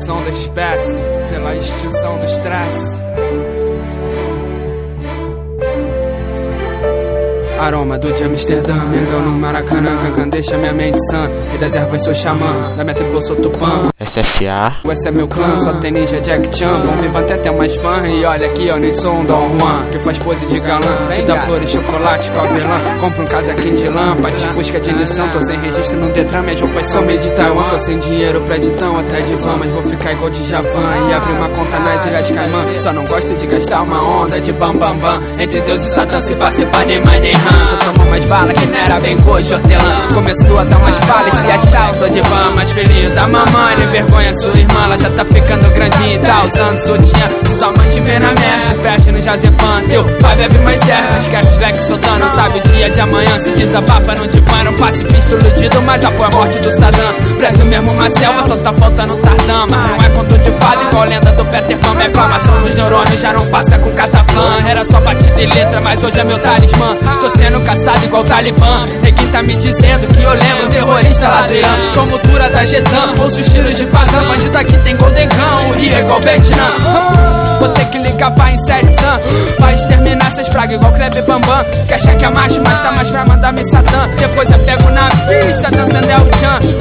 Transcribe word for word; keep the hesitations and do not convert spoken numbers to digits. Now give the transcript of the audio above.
extinção da espécie, pela extinção do estresse. Aroma do de Amsterdã, Mengão no Maracanã, Cancan deixa minha mente sã, e das ervas sou xamã, da minha tribo eu sou Tupã. S F A. O S é meu clã, só tem ninja Jack Chan. Bom vivo até ter mais fã, e olha aqui eu nem sou um Don Juan que faz pose de galã, que dá flores, chocolate, cobrelã. Compro um casaquinho de lã, parte em busca de lição. Tô sem registro no Detran, minhas roupas são made de Taiwan. Tô sem dinheiro pra editão, até de van, mas vou ficar igual de Javan e abrir uma conta nas Ilhas Caimã. Só não gosto de gastar uma onda de bam bam bam. Entre Deus e Satã se passe pra nem mais nem ram. Tô tomando mais bala que não era bem coxa hortelã. Começou a dar umas falas, se achar eu tô de van. Mas filhinho da mamãe, nem vergonha sua irmã. Ela já tá ficando grandinha e tá usando sutiã. Só mante vê na merda, se fecha no Jazepam. Teu pai bebe mais certo, esquece os leques soltando. Sabe o dia de amanhã, se desabafa não te para. Um pacifista iludido, mas apoia a morte do Saddam. Brasil mesmo uma selva, só tá faltando Tardama. Não é conto de fada igual a lenda do Peter Pan. Minha inflamação nos neurônios já não passa com cataflã. Era só batida e letra, mas hoje é meu talismã. Tô sendo caçado igual Talibã. Neguinho tá me dizendo que eu lembro um terrorista lá do Irã. Como dura da Getan, ouço estilos de Fazan. Bandido aqui tem Golden Gun, o Rio é igual Vietnã. Vou ter que ligar pra insério tan, vai exterminar essas pragas igual Kleber Bambam. Que acha que é macho, mas tá mais pra mandar me Satã. Depois eu pego na pista dançando El Chan.